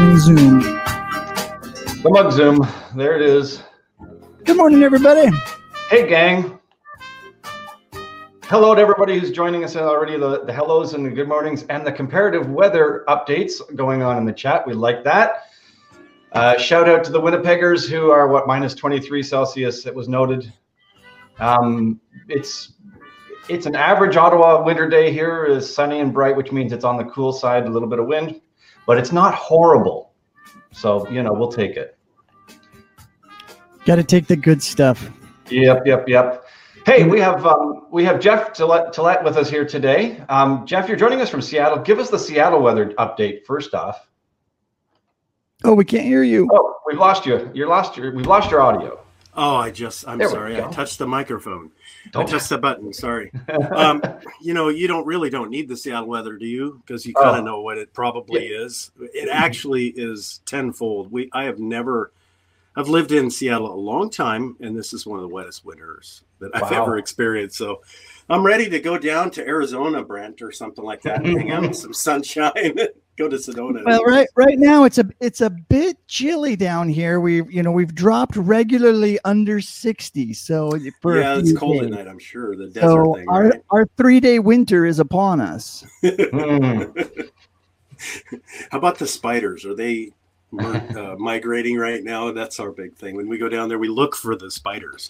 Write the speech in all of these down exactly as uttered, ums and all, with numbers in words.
morning Zoom. The Mug Zoom. There it is. Good morning, everybody. Hey, gang. Hello to everybody who's joining us already. The, the hellos and the good mornings and the comparative weather updates going on in the chat. We like that. Uh, shout out to the Winnipeggers who are, what, minus twenty-three Celsius, it was noted. Um, it's it's an average Ottawa winter day here. Is sunny and bright, which means it's on the cool side, a little bit of wind, but it's not horrible. So, you know, we'll take it. Got to take the good stuff. Yep, yep, yep. Hey, we have um, we have Jeff Tillett with us here today. Um, Jeff, you're joining us from Seattle. Give us the Seattle weather update first off. Oh, we can't hear you. Oh, we've lost you. You're lost your. We've lost your audio. Oh, I just. I'm there sorry. I touched the microphone. Don't. I touched the button. Sorry. um, you know, you don't really don't need the Seattle weather, do you? Because you kind of oh. know what it probably yeah. is. It actually is tenfold. We. I have never. I've lived in Seattle a long time, and this is one of the wettest winters that I've wow. ever experienced. So I'm ready to go down to Arizona, Brent, or something like that, and hang out in some sunshine. Go to Sedona. Well, right, right now it's a it's a bit chilly down here. We you know we've dropped regularly under sixty. So for yeah, it's cold days. At night. I'm sure the desert so thing. Our right? our three day winter is upon us. mm. How about the spiders? Are they uh, migrating right now? That's our big thing. When we go down there, we look for the spiders.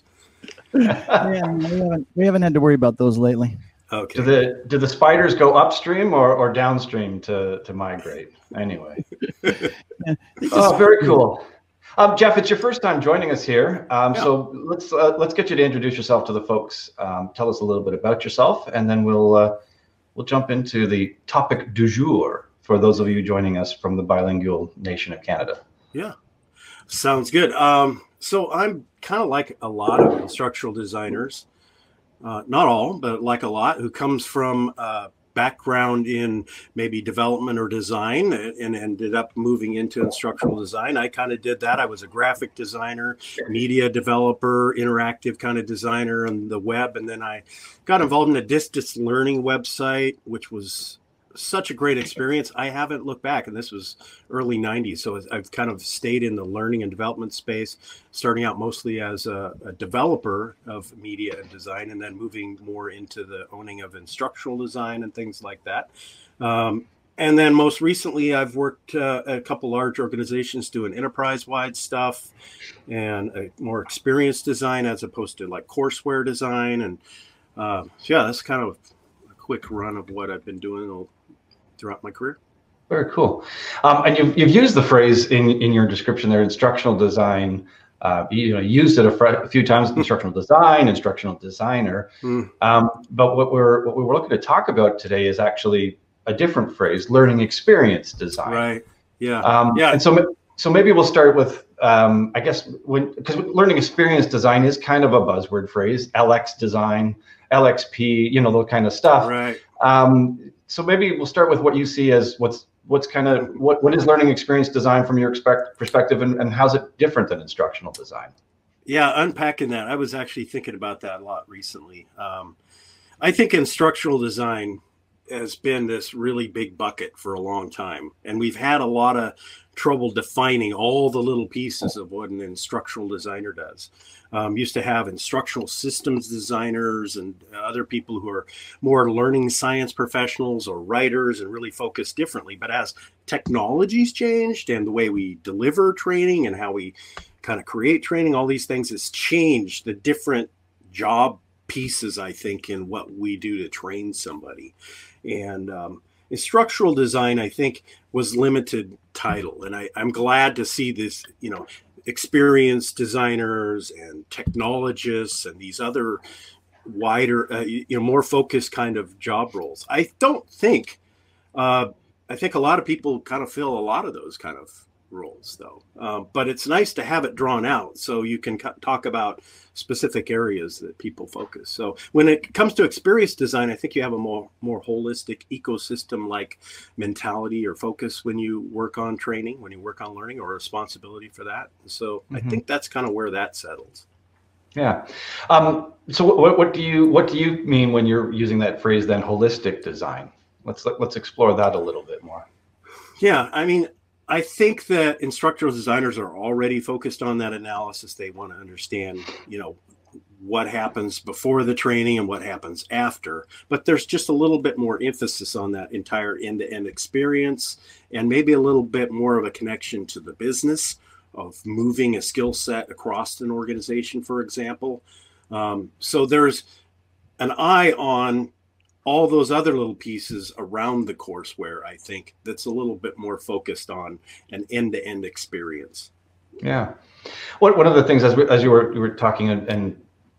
yeah, we haven't we haven't had to worry about those lately. Okay. Do the do the spiders go upstream or, or downstream to, to migrate? Anyway. yeah, oh, very cool. Um, Jeff, it's your first time joining us here. Um, yeah. So let's uh, let's get you to introduce yourself to the folks. Um, tell us a little bit about yourself, and then we'll uh, we'll jump into the topic du jour for those of you joining us from the bilingual nation of Canada. Yeah, sounds good. Um, so I'm kind of like a lot of instructional designers. Uh, not all, but like a lot, who comes from a background in maybe development or design and ended up moving into instructional design. I kind of did that. I was a graphic designer, media developer, interactive kind of designer on the web. And then I got involved in a distance learning website, which was such a great experience. I haven't looked back, and this was early nineties. So I've kind of stayed in the learning and development space, starting out mostly as a, a developer of media and design, and then moving more into the owning of instructional design and things like that. Um, and then most recently, I've worked uh, at a couple large organizations doing enterprise-wide stuff and a more experienced design as opposed to like courseware design. And uh, so yeah, that's kind of a quick run of what I've been doing throughout my career. Very cool. Um, and you've, you've used the phrase in, in your description there, instructional design. Uh, you know, used it a, fr- a few times, instructional design, instructional designer. Mm. Um, but what we're what we were looking to talk about today is actually a different phrase, learning experience design. Right. Yeah. Um, yeah. And so so maybe we'll start with, um, I guess, when because learning experience design is kind of a buzzword phrase, L X design, L X P, you know, that kind of stuff. Right. Um, so maybe we'll start with what you see as what's what's kind of what, what is learning experience design from your expect, perspective, and, and how's it different than instructional design? Yeah, unpacking that. I was actually thinking about that a lot recently. Um, I think instructional design has been this really big bucket for a long time, and we've had a lot of trouble defining all the little pieces of what an instructional designer does. Um, used to have instructional systems designers and other people who are more learning science professionals or writers and really focus differently. But as technology's changed and the way we deliver training and how we kind of create training, all these things has changed the different job pieces, I think, in what we do to train somebody. And um, instructional design, I think, was limited title. And I, I'm glad to see this, you know, experienced designers and technologists and these other wider, uh, you know, more focused kind of job roles. I don't think, uh, I think a lot of people kind of fill a lot of those kind of roles, though. Um, but it's nice to have it drawn out so you can c- talk about specific areas that people focus. So when it comes to experience design, I think you have a more more holistic ecosystem like mentality or focus when you work on training, when you work on learning, or responsibility for that. So mm-hmm. I think that's kind of where that settles. Yeah. Um, so what, what do you what do you mean when you're using that phrase then, holistic design? Let's let's explore that a little bit more. Yeah, I mean, I think that instructional designers are already focused on that analysis. They want to understand, you know, what happens before the training and what happens after. But there's just a little bit more emphasis on that entire end-to-end experience, and maybe a little bit more of a connection to the business of moving a skill set across an organization, for example. Um, so there's an eye on all those other little pieces around the courseware, I think, that's a little bit more focused on an end-to-end experience. Yeah. What one of the things as we, as you were you were talking and, and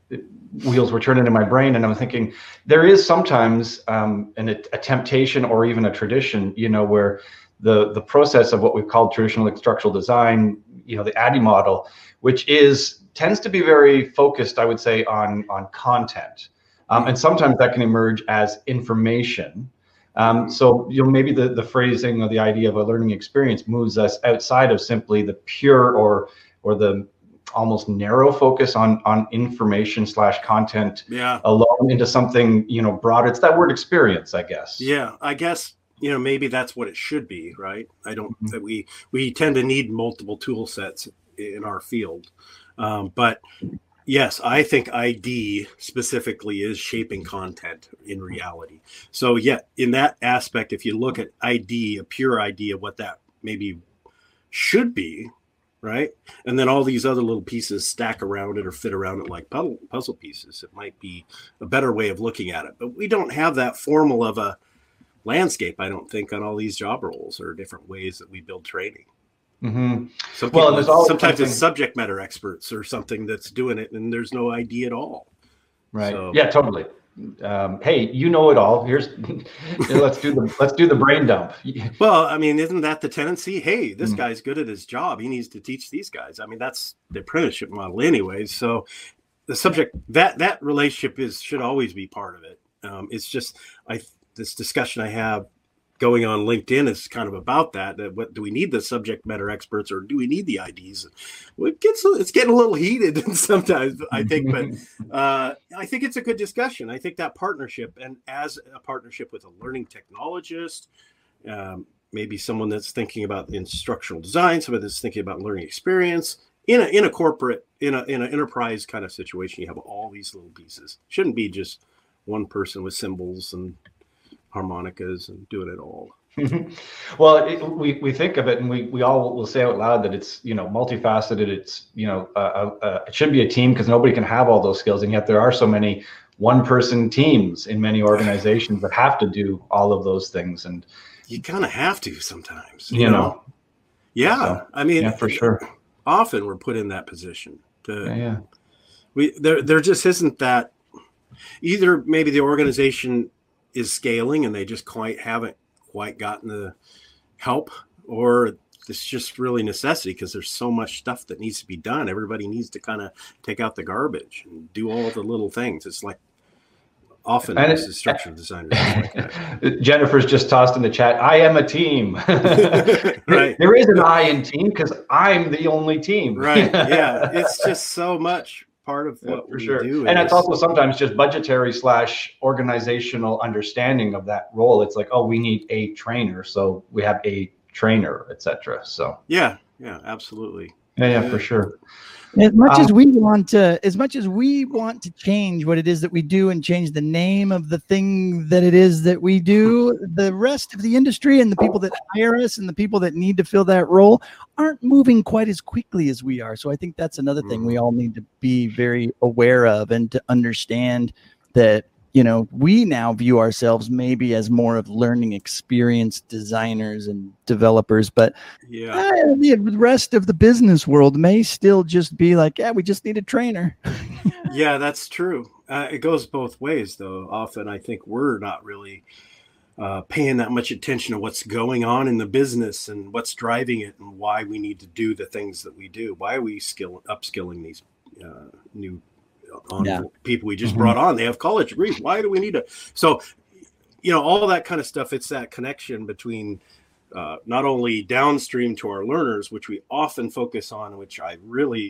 wheels were turning in my brain, and I'm thinking there is sometimes um, an, a temptation or even a tradition, you know, where the the process of what we've called traditional instructional design, you know, the A D D I model, which is tends to be very focused, I would say, on on content. Um, and sometimes that can emerge as information. Um, so, you know, maybe the, the phrasing or the idea of a learning experience moves us outside of simply the pure or or the almost narrow focus on on information slash content yeah. alone into something, you know, broader. It's that word experience, I guess. Yeah, I guess, you know, maybe that's what it should be, right? I don't Mm-hmm. that we we tend to need multiple tool sets in our field, um, but. Yes, I think I D specifically is shaping content in reality. So yeah, in that aspect, if you look at I D, a pure idea of what that maybe should be, right? And then all these other little pieces stack around it or fit around it like puzzle, puzzle pieces, it might be a better way of looking at it. But we don't have that formal of a landscape, I don't think, on all these job roles or different ways that we build training. Mm-hmm. Some well, people, there's always sometimes something... it's subject matter experts or something that's doing it, and there's no I D at all. Right. So. Yeah, totally. Um, hey, you know it all. Here's let's do the let's do the brain dump. Well, I mean, isn't that the tendency? Hey, this mm. guy's good at his job. He needs to teach these guys. I mean, that's the apprenticeship model, anyways. So the subject that that relationship is should always be part of it. Um, it's just I this discussion I have going on LinkedIn is kind of about that. That what do we need the subject matter experts or do we need the I Ds? Well, it gets it's getting a little heated sometimes, I think, but uh, I think it's a good discussion. I think that partnership, and as a partnership with a learning technologist, um, maybe someone that's thinking about instructional design, someone that's thinking about learning experience in a in a corporate in a in an enterprise kind of situation, you have all these little pieces. Shouldn't be just one person with cymbals and harmonicas and doing it all. Well, it, we we think of it, and we we all will say out loud that it's, you know, multifaceted. It's, you know, uh, uh, it should be a team because nobody can have all those skills, and yet there are so many one-person teams in many organizations that have to do all of those things, and you kind of have to sometimes. You, you know? know, yeah. So, I mean, yeah, for sure. Often we're put in that position. To, yeah, yeah. We there there just isn't that. Either maybe the organization is scaling and they just quite haven't quite gotten the help, or it's just really necessity because there's so much stuff that needs to be done. Everybody needs to kind of take out the garbage and do all the little things. It's like often as instructional designers. Like that. Jennifer's just tossed in the chat, I am a team. Right. There is an I in team because I'm the only team. Right. Yeah. It's just so much part of what yeah, for we sure. do. And it's also sometimes just budgetary slash organizational understanding of that role. It's like, oh, we need a trainer, so we have a trainer, et cetera. So yeah, yeah, absolutely. Yeah, yeah, for sure. As much um, as we want to, as much as we want to change what it is that we do and change the name of the thing that it is that we do, the rest of the industry and the people that hire us and the people that need to fill that role aren't moving quite as quickly as we are. So I think that's another thing we all need to be very aware of and to understand that, you know, we now view ourselves maybe as more of learning experience designers and developers, but yeah, uh, the rest of the business world may still just be like, yeah, we just need a trainer. Yeah, that's true. Uh, it goes both ways, though. Often I think we're not really uh, paying that much attention to what's going on in the business and what's driving it and why we need to do the things that we do. Why are we skill upskilling these uh, new on yeah. people we just mm-hmm. brought on? They have college degrees. Why do we need to? So, you know, all that kind of stuff. It's that connection between uh, not only downstream to our learners, which we often focus on, which I really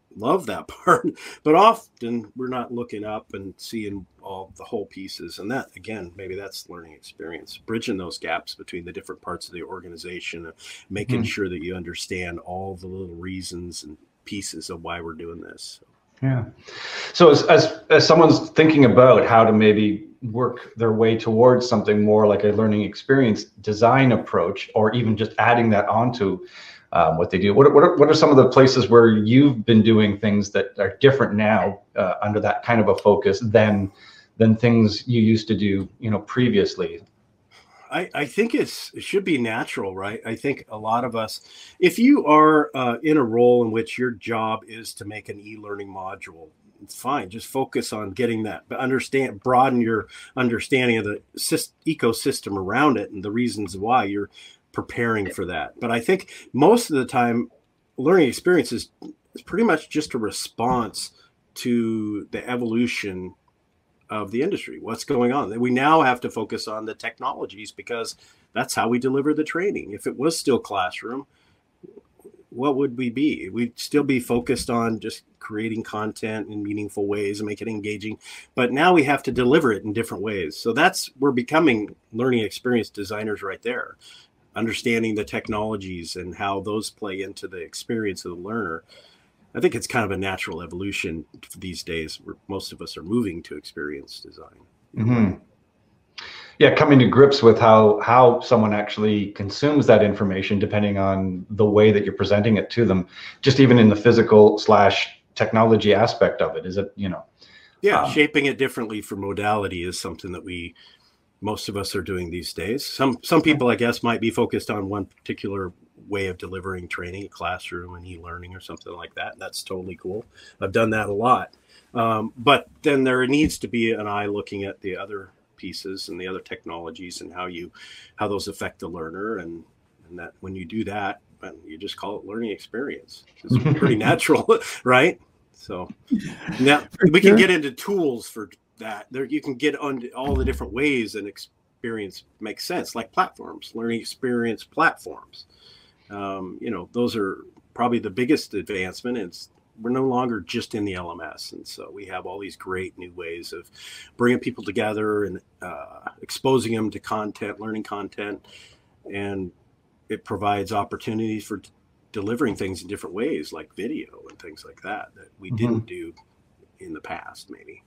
love that part, but often we're not looking up and seeing all the whole pieces. And that, again, maybe that's learning experience, bridging those gaps between the different parts of the organization, and making mm-hmm. sure that you understand all the little reasons and pieces of why we're doing this. Yeah. So as, as, as someone's thinking about how to maybe work their way towards something more like a learning experience design approach, or even just adding that onto Um, what they do. What, what, are, what are some of the places where you've been doing things that are different now uh, under that kind of a focus than than things you used to do, you know, previously? I, I think it's, it should be natural, right? I think a lot of us, if you are uh, in a role in which your job is to make an e-learning module, it's fine. Just focus on getting that, but understand, broaden your understanding of the syst- ecosystem around it and the reasons why you're preparing for that. But I think most of the time, learning experience is, is pretty much just a response to the evolution of the industry. What's going on? We now have to focus on the technologies because that's how we deliver the training. If it was still classroom, what would we be? We'd still be focused on just creating content in meaningful ways and make it engaging. But now we have to deliver it in different ways. So that's, we're becoming learning experience designers right there. Understanding the technologies and how those play into the experience of the learner. I think it's kind of a natural evolution these days where most of us are moving to experience design. Mm-hmm. Yeah, coming to grips with how how someone actually consumes that information depending on the way that you're presenting it to them, just even in the physical slash technology aspect of it. Is it, you know? Yeah, um, shaping it differently for modality is something that we most of us are doing these days. Some some people, I guess, might be focused on one particular way of delivering training, a classroom and e-learning or something like that. That's totally cool. I've done that a lot. Um, but then there needs to be an eye looking at the other pieces and the other technologies and how you how those affect the learner. And, and that when you do that, you just call it learning experience. It's pretty natural, right? So now we can get into tools for that. There you can get on all the different ways and experience makes sense, like platforms, learning experience platforms. Um, you know, those are probably the biggest advancement. It's we're no longer just in the L M S, and so we have all these great new ways of bringing people together and uh, exposing them to content, learning content, and it provides opportunities for t- delivering things in different ways, like video and things like that that we mm-hmm. didn't do in the past, maybe.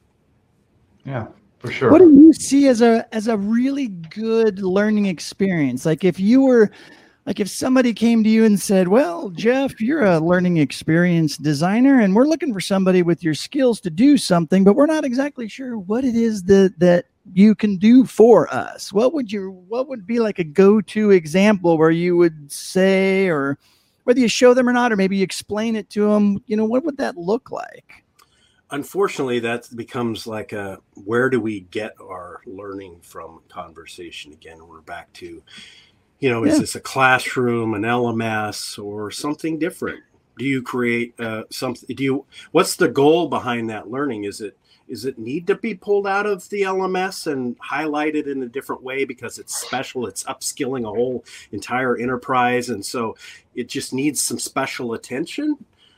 Yeah, for sure. What do you see as a as a really good learning experience? Like if you were, like if somebody came to you and said, well, Jeff, you're a learning experience designer and we're looking for somebody with your skills to do something, but we're not exactly sure what it is that that you can do for us. What would you, what would be like a go-to example where you would say, or whether you show them or not, or maybe you explain it to them, you know, what would that look like? Unfortunately, that becomes like a, where do we get our learning from conversation again? We're back to, you know, yeah. is this a classroom, an L M S, or something different? Do you create uh, something? Do you? What's the goal behind that learning? Is it is it need to be pulled out of the L M S and highlighted in a different way because it's special? It's upskilling a whole entire enterprise, and so it just needs some special attention,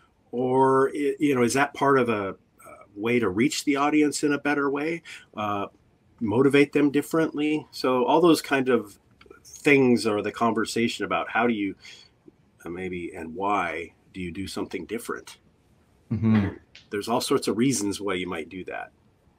or you know, is that part of a way to reach the audience in a better way, uh, motivate them differently? So all those kind of things are the conversation about how do you uh, maybe and why do you do something different? Mm-hmm. There's all sorts of reasons why you might do that.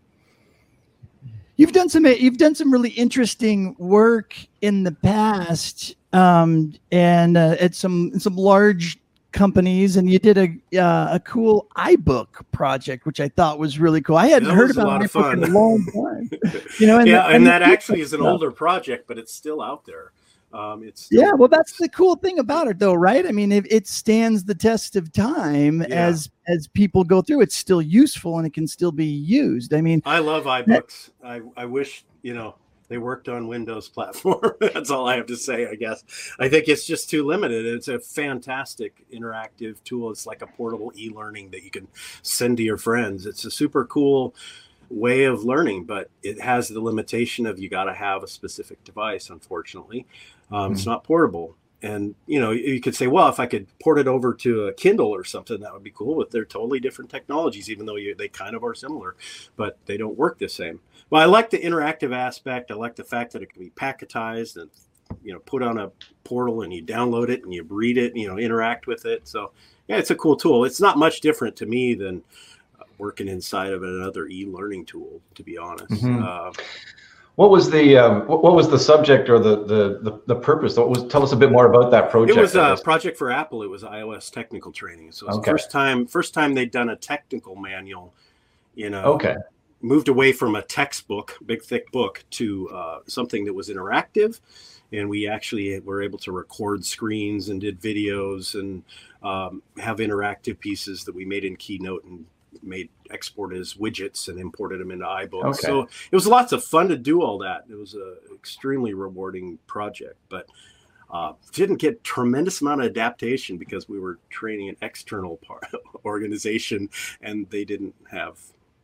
You've done some you've done some really interesting work in the past, um, and uh, at some some large companies, and you did a uh, a cool iBook project, which I thought was really cool. I hadn't that heard was about a lot of iBook fun. in a long time. You know, and yeah, the, and, and that the, actually is an stuff. older project, but it's still out there. Um, it's still, yeah, well, that's the cool thing about it, though, right? I mean, it, it stands the test of time yeah. as as people go through. It's still useful and it can still be used. I mean, I love iBooks. That, I I wish you know. They worked on Windows platform. That's all I have to say, I guess. I think it's just too limited. It's a fantastic interactive tool. It's like a portable e-learning that you can send to your friends. It's a super cool way of learning, but it has the limitation of you got to have a specific device, unfortunately. Um, mm-hmm. It's not portable. and you know, you could say, well, if I could port it over to a Kindle or something, that would be cool. But they're totally different technologies, even though you, they kind of are similar, but they don't work the same. Well, I like the interactive aspect. I like the fact that it can be packetized and, you know, put on a portal and you download it and you read it, and, you know, interact with it. So yeah, it's a cool tool. It's not much different to me than uh, working inside of another e-learning tool, to be honest. Mm-hmm. Uh, What was the um, what was the subject or the the the, the purpose? What was, tell us a bit more about that project. It was a project for Apple. It was iOS technical training. So it was okay. the first time first time they'd done a technical manual. You know, okay, moved away from a textbook, big thick book, to uh, something that was interactive, and we actually were able to record screens and did videos and um, have interactive pieces that we made in Keynote and made exported as widgets and imported them into iBooks. Okay. So it was lots of fun to do all that. It was an extremely rewarding project, but uh, didn't get tremendous amount of adaptation because we were training an external part organization and they didn't have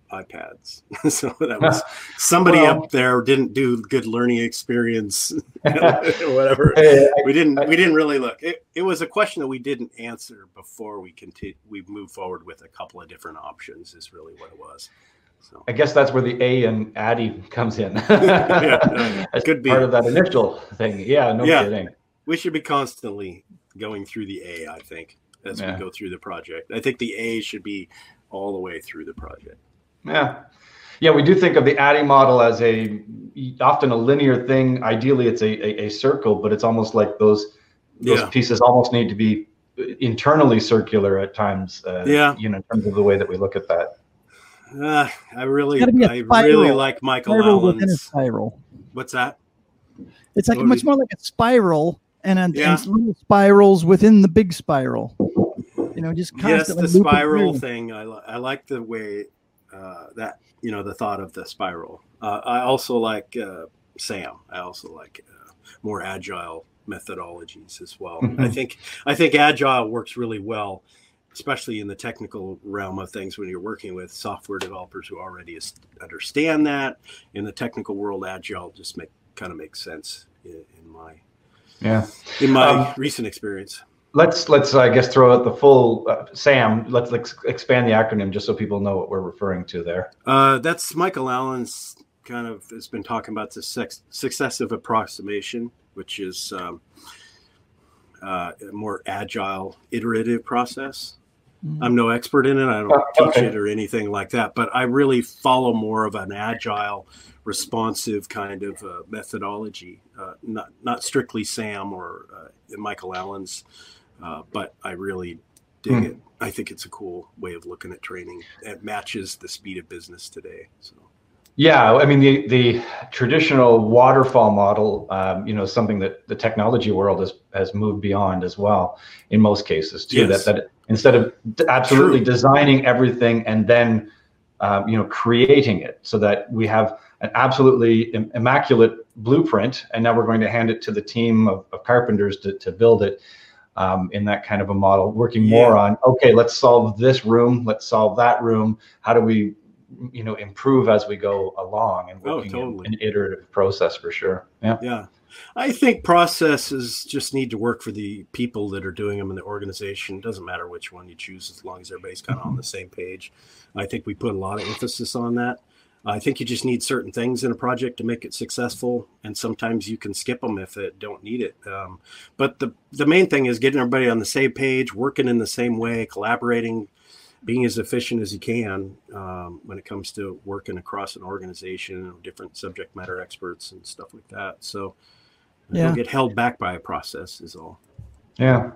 iPads. So that was somebody well, up there didn't do good learning experience, whatever. We didn't, we didn't really look. It, it was a question that we didn't answer before we continue. We moved forward with a couple of different options is really what it was. So I guess that's where the A in ADDIE comes in. Yeah, As could be part of that initial thing. Yeah, no yeah. kidding. We should be constantly going through the A, I think, as yeah. we go through the project. I think the A should be all the way through the project. Yeah. Yeah, we do think of the ADDIE model as a often a linear thing. Ideally, it's a, a, a circle, but it's almost like those those Yeah. pieces almost need to be internally circular at times. Uh, Yeah. You know, in terms of the way that we look at that. Uh, I really, It's gotta be a I spiral. really like Michael Spiral within a Allen's. spiral. What's that? It's like What do much you- more like a spiral and, a, Yeah. and little spirals within the big spiral. You know, just Yes, constantly the looping spiral through. thing. I, li- I like the way uh, that, you know, the thought of the spiral. Uh, I also like uh, SAM. I also like uh, more agile methodologies as well. Mhm. I think I think agile works really well, especially in the technical realm of things when you're working with software developers who already is, understand that. In the technical world, agile just make kind of makes sense in, in my Yeah. in my Um, recent experience. Let's let's I guess throw out the full uh, SAM. Let's, let's expand the acronym just so people know what we're referring to there. Uh, that's Michael Allen's kind of has been talking about the sex, successive approximation, which is um, uh, a more agile, iterative process. Mm-hmm. I'm no expert in it. I don't Oh, teach okay. it or anything like that, but I really follow more of an agile, responsive kind of uh, methodology, uh, not not strictly SAM or uh, Michael Allen's, uh, but I really dig Hmm. it. I think it's a cool way of looking at training. It matches the speed of business today. So. Yeah, I mean the the traditional waterfall model, um, you know, something that the technology world has has moved beyond as well in most cases too. Yes. That that instead of d- absolutely True. designing everything and then um, you know creating it so that we have an absolutely im- immaculate blueprint, and now we're going to hand it to the team of, of carpenters to to build it. Um, in that kind of a model, working more Yeah. on okay, let's solve this room, let's solve that room. How do we you know improve as we go along, and Oh, working totally. in an iterative process for sure. Yeah. Yeah. I think processes just need to work for the people that are doing them in the organization. It doesn't matter which one you choose as long as everybody's kind of on the same page. I think we put a lot of emphasis on that. I think you just need certain things in a project to make it successful, and sometimes you can skip them if it don't need it. Um, but the the main thing is getting everybody on the same page, working in the same way, collaborating, being as efficient as you can um, when it comes to working across an organization, different subject matter experts and stuff like that. So Yeah. don't get held back by a process is all. Yeah.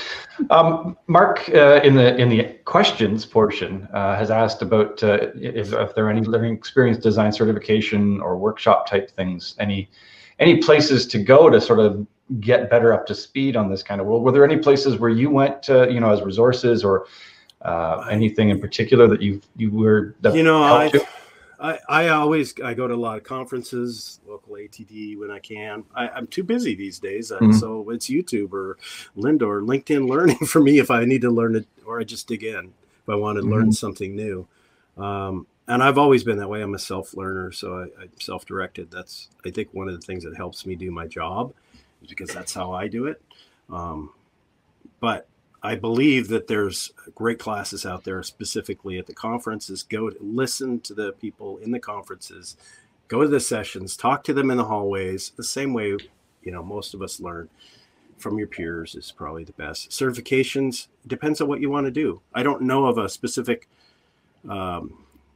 Um, Mark, uh, in the in the questions portion, uh, has asked about uh, if, if there are any learning experience design certification or workshop type things, any any places to go to sort of get better up to speed on this kind of world. Were there any places where you went, to, you know, as resources or uh, anything in particular that you you were that You know, I, helped you? I I always I go to a lot of conferences, local A T D when I can. I, I'm too busy these days, uh, Mhm. so it's YouTube or Lynda or LinkedIn Learning for me if I need to learn it, or I just dig in if I want to learn Mhm. something new. Um, and I've always been that way. I'm a self learner, so I, I'm self directed. That's I think one of the things that helps me do my job is because that's how I do it. Um, but I believe that there's great classes out there, specifically at the conferences. Go to, listen to the people in the conferences, go to the sessions, talk to them in the hallways, the same way, you know, most of us learn from your peers is probably the best. Certifications depends on what you want to do. I don't know of a specific um,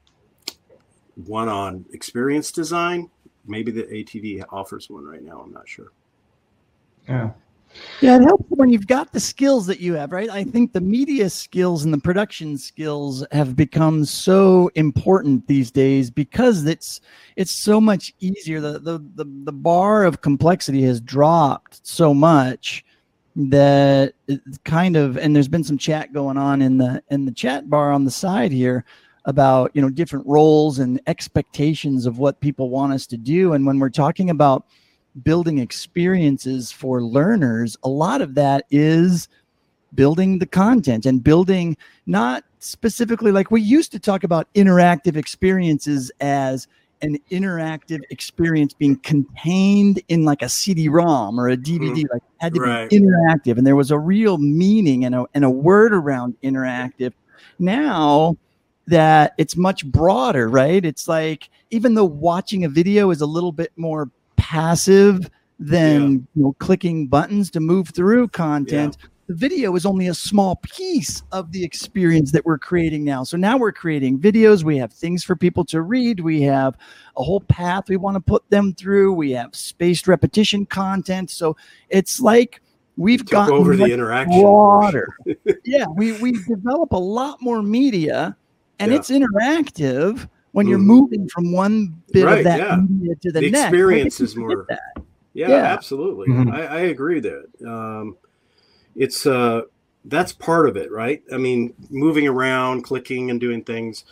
one on experience design. Maybe the A T V offers one right now. I'm not sure. Yeah. Yeah, it helps when you've got the skills that you have, right? I think the media skills and the production skills have become so important these days because it's it's so much easier. The the the, the bar of complexity has dropped so much that it's kind of, and there's been some chat going on in the in the chat bar on the side here about, you know, different roles and expectations of what people want us to do. And when we're talking about building experiences for learners, a lot of that is building the content and building, not specifically like we used to talk about interactive experiences as an interactive experience being contained in like a C D ROM or a D V D, like it had to Right. be interactive, and there was a real meaning and a, and a word around interactive. Now that it's much broader, right? It's like, even though watching a video is a little bit more passive than Yeah. you know, clicking buttons to move through content, Yeah. the video is only a small piece of the experience that we're creating now. So now we're creating videos. We have things for people to read. We have a whole path we want to put them through. We have spaced repetition content. So it's like we've Took gotten over the much interaction broader. portion. Yeah, we we develop a lot more media, and Yeah. it's interactive when you're Mhm. moving from one bit Right, of that yeah. media to the, The next. experience I think is we more- forget that. Yeah, Yeah. absolutely. Mhm. I, I agree that um, it's uh, that's part of it, right? I mean, moving around, clicking and doing things.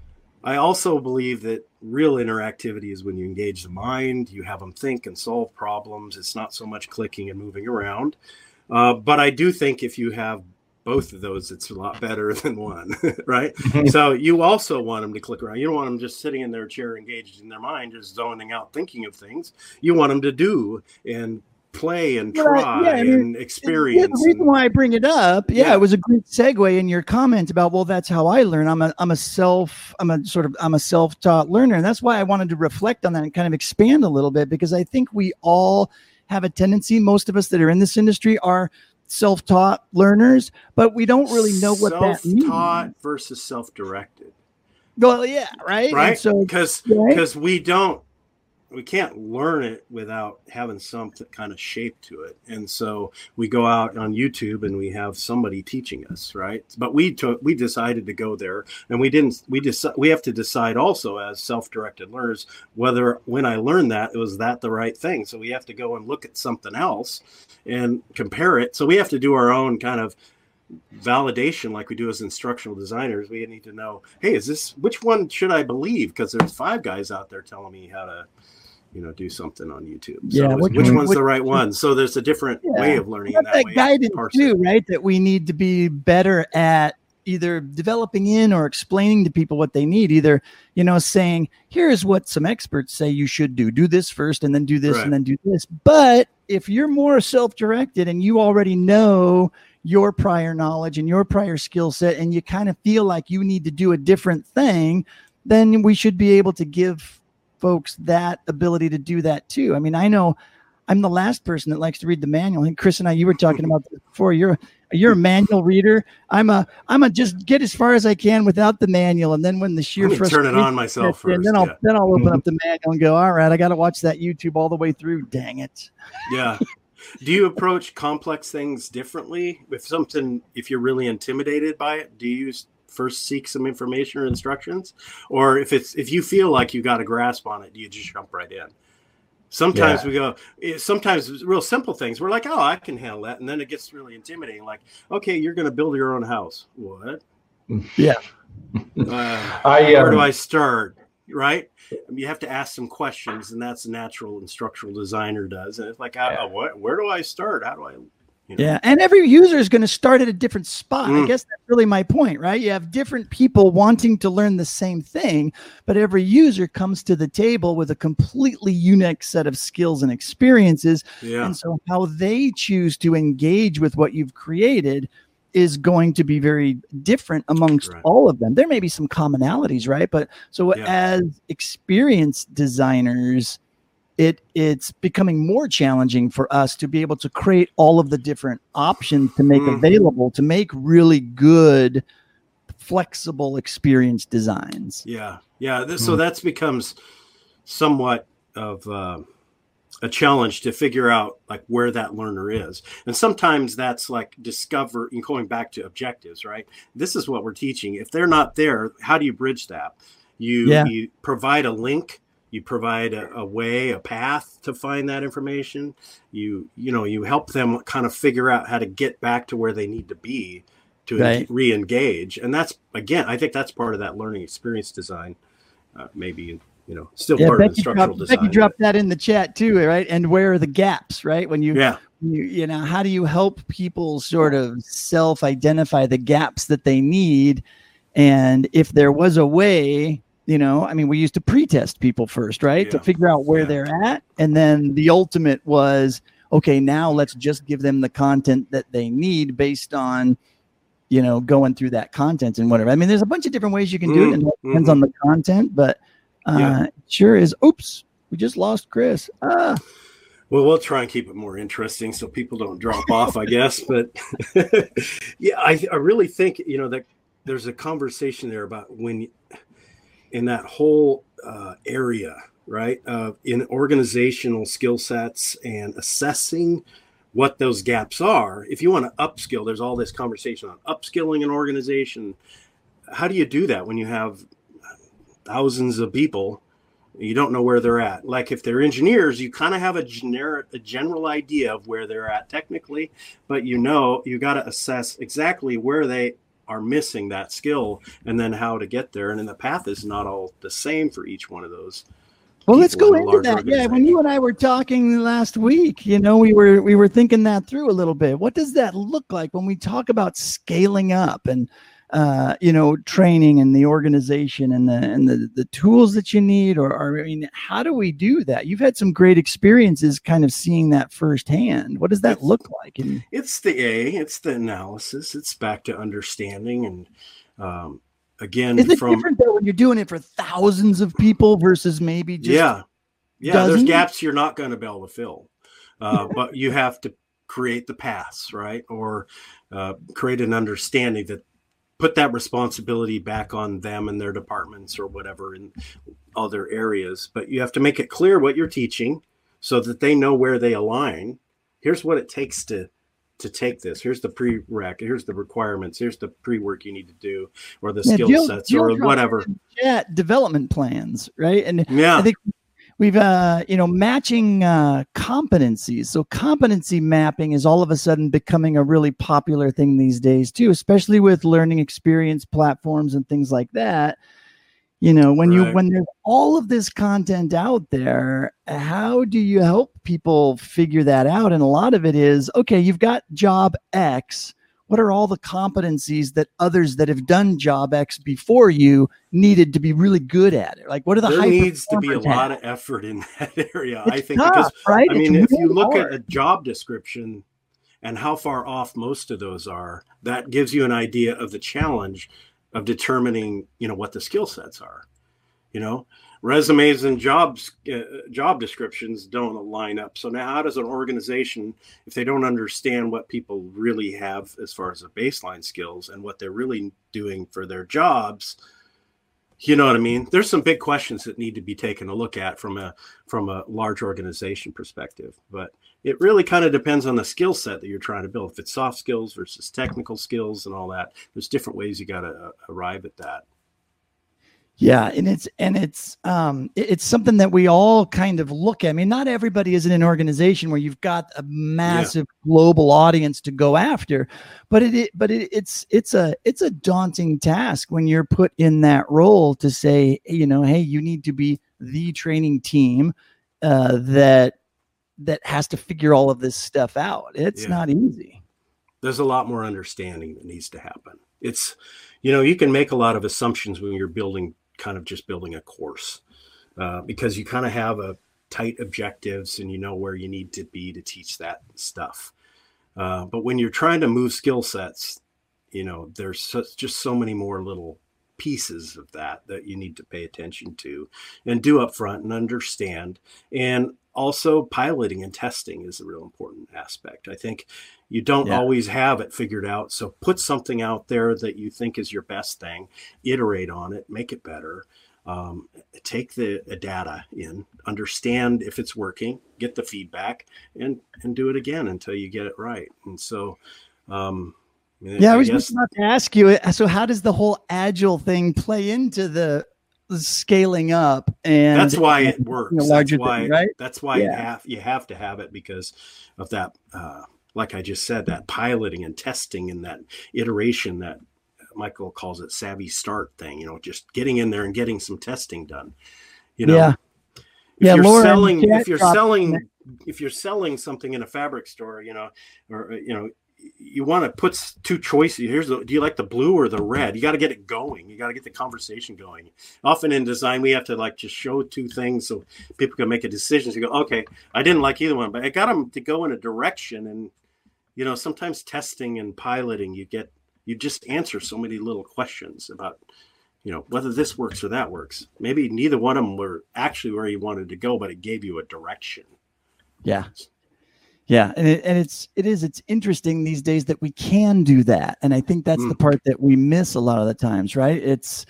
I also believe that real interactivity is when you engage the mind, you have them think and solve problems. It's not so much clicking and moving around. Uh, but I do think if you have both of those, it's a lot better than one, right? So you also want them to click around. You don't want them just sitting in their chair, engaged in their mind, just zoning out, thinking of things. You want them to do and play and Well, try yeah, I mean, and experience. Yeah, the reason and- why I bring it up, yeah, Yeah. it was a great segue in your comment about, well, that's how I learn. I'm a, I'm a self, I'm a sort of, I'm a self-taught learner, and that's why I wanted to reflect on that and kind of expand a little bit, because I think we all have a tendency. Most of us that are in this industry are self-taught learners, but we don't really know what that means. Self-taught versus self-directed, Well, yeah, right. And right? so, Because right? because we don't we can't learn it without having some kind of shape to it, and so we go out on YouTube and we have somebody teaching us, right? But we took we decided to go there, and we didn't. We decide we have to decide also as self-directed learners whether when I learned that, was that the right thing. So we have to go and look at something else and compare it. So we have to do our own kind of validation, like we do as instructional designers. We need to know, hey, is this, which one should I believe? Because there's five guys out there telling me how to, you know, do something on YouTube. So Yeah, which, which- one's which- the right one? So there's a different Yeah. way of learning. Got That, that way guidance parse too, it. right? That we need to be better at either developing in or explaining to people what they need. Either, you know, saying, here's what some experts say you should do. Do this first and then do this Right. and then do this. But if you're more self-directed and you already know your prior knowledge and your prior skill set, and you kind of feel like you need to do a different thing, then we should be able to give folks that ability to do that too. I mean, I know I'm the last person that likes to read the manual. I think Chris and I, you were talking about this before. You're you're a manual reader. I'm a I'm a just get as far as I can without the manual, and then when the sheer Let me turn frustration it on myself sets in, first. then I'll Yeah. then I'll open up the manual and go, all right, I got to watch that YouTube all the way through. Dang it. Yeah. Do you approach complex things differently? If something, if you're really intimidated by it, do you first seek some information or instructions? Or if it's, if you feel like you got a grasp on it, do you just jump right in? Sometimes Yeah. we go, eh, sometimes real simple things. We're like, oh, I can handle that. And then it gets really intimidating. Like, okay, you're going to build your own house. What? Yeah. Uh, I, where do um, I start? Right? You have to ask some questions, and that's a natural instructional designer does. And it's like, uh, Yeah. what? Where do I start? How do I? You know? Yeah. And every user is going to start at a different spot. Mm. I guess that's really my point, right? You have different people wanting to learn the same thing, but every user comes to the table with a completely unique set of skills and experiences. Yeah. And so how they choose to engage with what you've created is going to be very different amongst Right. all of them. There may be some commonalities, right? But so Yeah. as experienced designers, it it's becoming more challenging for us to be able to create all of the different options to make Mhm. available to make really good, flexible experience designs. Yeah. Yeah. Th- So that's becomes somewhat of uh, a challenge to figure out like where that learner is. And sometimes that's like discover and going back to objectives, right? This is what we're teaching. If they're not there, how do you bridge that? You, Yeah. you provide a link. You provide a, a way, a path to find that information. You, you know, you help them kind of figure out how to get back to where they need to be to Right. en- re-engage. And that's, again, I think that's part of that learning experience design. Uh, maybe, you know, still Yeah, part of Becky instructional dropped, design. Becky dropped that in the chat too, right? And where are the gaps, right? When you, Yeah. you, you know, how do you help people sort of self-identify the gaps that they need? And if there was a way, you know, I mean, we used to pre-test people first, right? To Yeah. figure out where Yeah. they're at. And then the ultimate was, okay, now let's just give them the content that they need based on, you know, going through that content and whatever. I mean, there's a bunch of different ways you can do it, and it depends Mhm. on the content, but uh, Yeah. it sure is. Oops, we just lost Chris. Ah, Well, we'll try and keep it more interesting so people don't drop off, I guess. But yeah, I, I really think, you know, that there's a conversation there about when in that whole uh, area, right, uh, in organizational skill sets and assessing what those gaps are. If you want to upskill, there's all this conversation on upskilling an organization. How do you do that when you have thousands of people? You don't know where they're at. Like if they're engineers, you kind of have a generic, a general idea of where they're at technically, but you know, you got to assess exactly where they are missing that skill and then how to get there. And then the path is not all the same for each one of those. well, let's people go in a into large that. Yeah, when organization. you and I were talking last week, you know, we were we were thinking that through a little bit. What does that look like when we talk about scaling up and uh, you know, training and the organization and the and the the tools that you need, or, or I mean, how do we do that? You've had some great experiences, kind of seeing that firsthand. What does that look like? And It's the A, it's the analysis, it's back to understanding. And um, again, is it from different though when you're doing it for thousands of people versus maybe just yeah, yeah, there's dozens? gaps you're not going to be able to fill, uh, but you have to create the paths, right? Or uh, create an understanding that put that responsibility back on them and their departments or whatever in other areas. But you have to make it clear what you're teaching so that they know where they align. Here's what it takes to to take this. Here's the prereq. Here's the requirements. Here's the pre-work you need to do, or the Yeah, skill Jill- sets, Jill or dropped whatever. in the chat development plans, right? And Yeah. I think we've uh you know matching uh competencies. So competency mapping is all of a sudden becoming a really popular thing these days too, especially with learning experience platforms and things like that. You know, when you Right. when there's all of this content out there, how do you help people figure that out? And a lot of it is, okay, you've got job X. What are all the competencies that others that have done job X before you needed to be really good at it? Like, what are the There high needs to be a performers lot have? of effort in that area, It's I think, tough, because right? I It's mean, if you really look hard. at a job description and how far off most of those are, that gives you an idea of the challenge of determining, you know, what the skill sets are. You know, resumes and jobs, uh, job descriptions don't line up. So now how does an organization, if they don't understand what people really have as far as the baseline skills and what they're really doing for their jobs, you know what I mean? There's some big questions that need to be taken a look at from a from a large organization perspective. But it really kind of depends on the skill set that you're trying to build. If it's soft skills versus technical skills and all that, there's different ways you got to uh, arrive at that. Yeah, and it's and it's um it- it's something that we all kind of look at. I mean, not everybody is in an organization where you've got a massive global audience to go after, but it, it but it, it's it's a it's a daunting task when you're put in that role to say, you know, hey, you need to be the training team uh, that that has to figure all of this stuff out. It's Yeah. not easy. There's a lot more understanding that needs to happen. It's, you know, you can make a lot of assumptions when you're building, kind of just building a course, uh, because you kind of have a tight objectives and you know where you need to be to teach that stuff. Uh, but when you're trying to move skill sets, you know, there's such, just so many more little pieces of that that you need to pay attention to and do up front and understand. And also piloting and testing is a real important aspect. I think you don't Yeah. always have it figured out. So put something out there that you think is your best thing, iterate on it, make it better. Um, take the, the data in, understand if it's working, get the feedback, and and do it again until you get it right. And so, um, Yeah, I I was guess- just about to ask you. So, how does the whole agile thing play into the, the scaling up? And that's why it and works. a That's larger why. thing, right? That's why Yeah. you have you have to have it because of that. Uh, like I just said, that piloting and testing and that iteration that Michael calls it savvy start thing, you know, just getting in there and getting some testing done. You know, Yeah. if Yeah, you're Laura and selling, Jack if you're dropped- selling, if you're selling something in a fabric store, you know, or, you know, you want to put s- two choices. Here's the, do you like the blue or the red? You got to get it going. You got to get the conversation going. Often in design, we have to like just show two things so people can make a decision. So you go, okay, I didn't like either one, but I got them to go in a direction. And, you know, sometimes testing and piloting, you get, you just answer so many little questions about, you know, whether this works or that works. Maybe neither one of them were actually where you wanted to go, but it gave you a direction. Yeah. Yeah. And it, and it's, it is, it's interesting these days that we can do that. And I think that's Mm. the part that we miss a lot of the times, right? It's,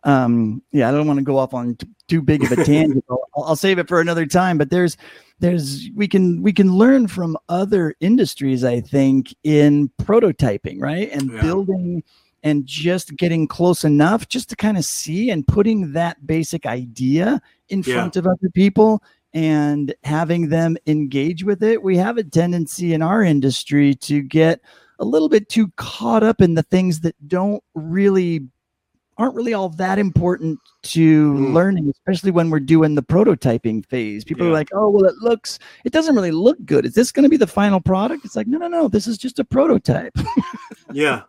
um, yeah, I don't want to go off on t- too big of a tangent. I'll, I'll save it for another time, but there's, there's, we can, we can learn from other industries, I think, in prototyping, right? And Yeah. building and just getting close enough just to kind of see and putting that basic idea in Yeah. front of other people and having them engage with it. We have a tendency in our industry to get a little bit too caught up in the things that don't really aren't really all that important to Mm. learning, especially when we're doing the prototyping phase. People Yeah. are like, oh, well, it looks, it doesn't really look good. Is this going to be the final product? It's like, no, no, no, this is just a prototype. Yeah.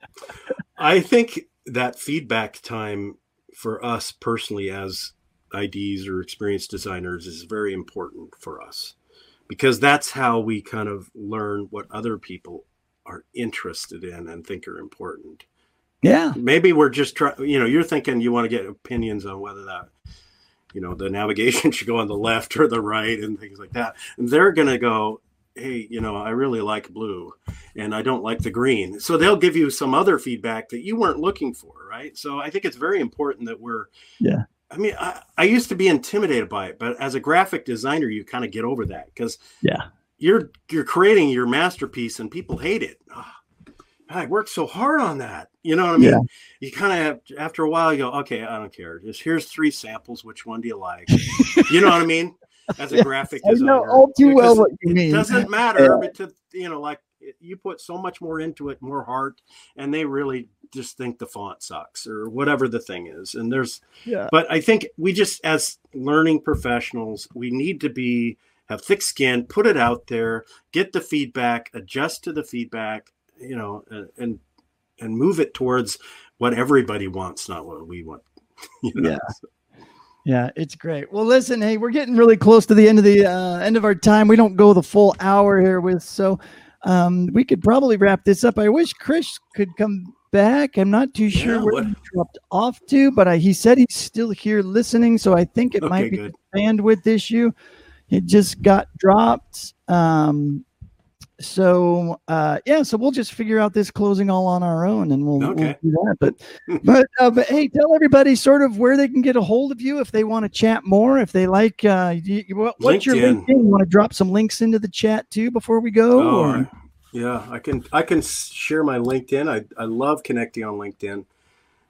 I think that feedback time for us personally as I Ds or experienced designers is very important for us because that's how we kind of learn what other people are interested in and think are important. Yeah. Maybe we're just trying, you know, you're thinking you want to get opinions on whether that, you know, the navigation should go on the left or the right and things like that. And they're going to go, hey, you know, I really like blue and I don't like the green. So they'll give you some other feedback that you weren't looking for, right? So I think it's very important that we're, Yeah. I mean, I, I used to be intimidated by it, but as a graphic designer, you kind of get over that because Yeah. you're you're creating your masterpiece and people hate it. Oh, I worked so hard on that. You know what I mean? Yeah. You kind of have, after a while, you go, okay, I don't care. Just here's three samples. Which one do you like? You know what I mean? As a graphic I designer, know all too well Because what you it mean. doesn't matter, Yeah. but to, you know, like it- you put so much more into it, more heart, and they really just think the font sucks or whatever the thing is. And there's, Yeah. but I think we just, as learning professionals, we need to be, have thick skin, put it out there, get the feedback, adjust to the feedback, you know, and, and, and move it towards what everybody wants, not what we want. You know? Yeah. Yeah, it's great. Well, listen, hey, we're getting really close to the end of the uh, end of our time. We don't go the full hour here with, so um, we could probably wrap this up. I wish Chris could come back. I'm not too sure Yeah, where what- he dropped off to, but I, he said he's still here listening, so I think it Okay, might be good. a bandwidth issue. It just got dropped. Um, so uh, yeah, so we'll just figure out this closing all on our own, and we'll, Okay. we'll do that. But but uh, but hey, tell everybody sort of where they can get a hold of you if they want to chat more. If they like, uh, you, you- what, what's your LinkedIn. LinkedIn? You want to drop some links into the chat too before we go? Oh, or- I- yeah, I can I can share my LinkedIn. I, I love connecting on LinkedIn.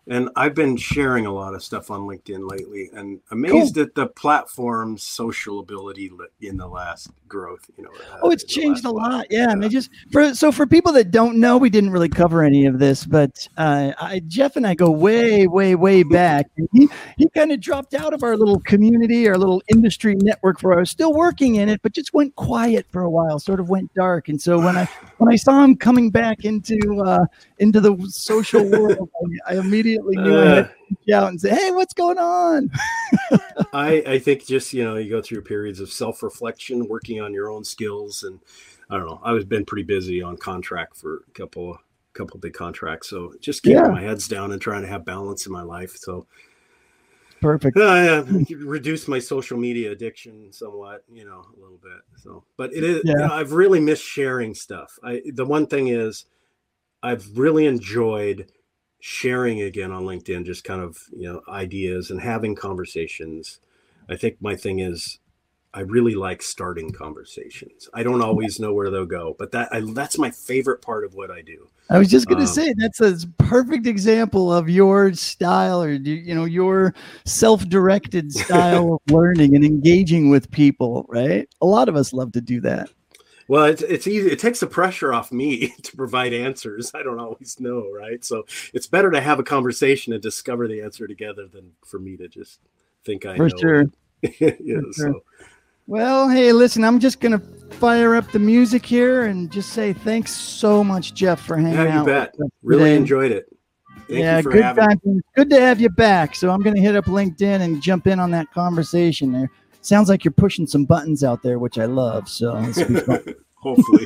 And I've been sharing a lot of stuff on LinkedIn lately, and amazed cool. at the platform's social ability in the last growth. You know, oh, it's changed a lot. Yeah, yeah. And they just for so for people that don't know, we didn't really cover any of this, but uh, I, Jeff and I go way, way, way back. And he he kind of dropped out of our little community, our little industry network. For I was still working in it, but just went quiet for a while, sort of went dark. And so when I when I saw him coming back into uh, into the social world, I, I immediately knew I had to reach out and say, hey, what's going on? I, I think just, you know, you go through periods of self-reflection, working on your own skills. And I don't know, I was been pretty busy on contract for a couple, couple of big contracts. So just keeping yeah. my heads down and trying to have balance in my life. So perfect. I uh, reduced my social media addiction somewhat, you know, a little bit. So, but it is, yeah. you know, I've really missed sharing stuff. I, the one thing is I've really enjoyed sharing again on LinkedIn, just kind of, you know, ideas and having conversations. I think my thing is I really like starting conversations. I don't always know where they'll go, but that I, that's my favorite part of what I do. I was just going to um, say that's a perfect example of your style, or, you know, your self-directed style of learning and engaging with people, right? A lot of us love to do that. Well, it's it's easy. It takes the pressure off me to provide answers. I don't always know, right? So it's better to have a conversation and discover the answer together than for me to just think I for know. Sure. yeah, for sure. So. Well, hey, listen, I'm just going to fire up the music here and just say thanks so much, Jeff, for hanging out. Yeah, you out bet. Really today. enjoyed it. Thank yeah, you for good having time. me. Good to have you back. So I'm going to hit up LinkedIn and jump in on that conversation there. Sounds like you're pushing some buttons out there, which I love. So it's gonna be fun. Hopefully.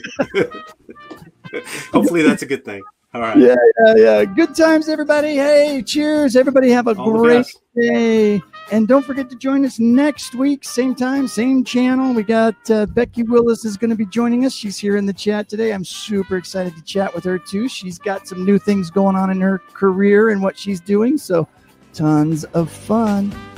Hopefully that's a good thing. All right. Yeah, yeah, yeah. Good times, everybody. Hey, cheers. Everybody have a All great day. And don't forget to join us next week. Same time, same channel. We got uh, Becky Willis is going to be joining us. She's here in the chat today. I'm super excited to chat with her too. She's got some new things going on in her career and what she's doing. So tons of fun.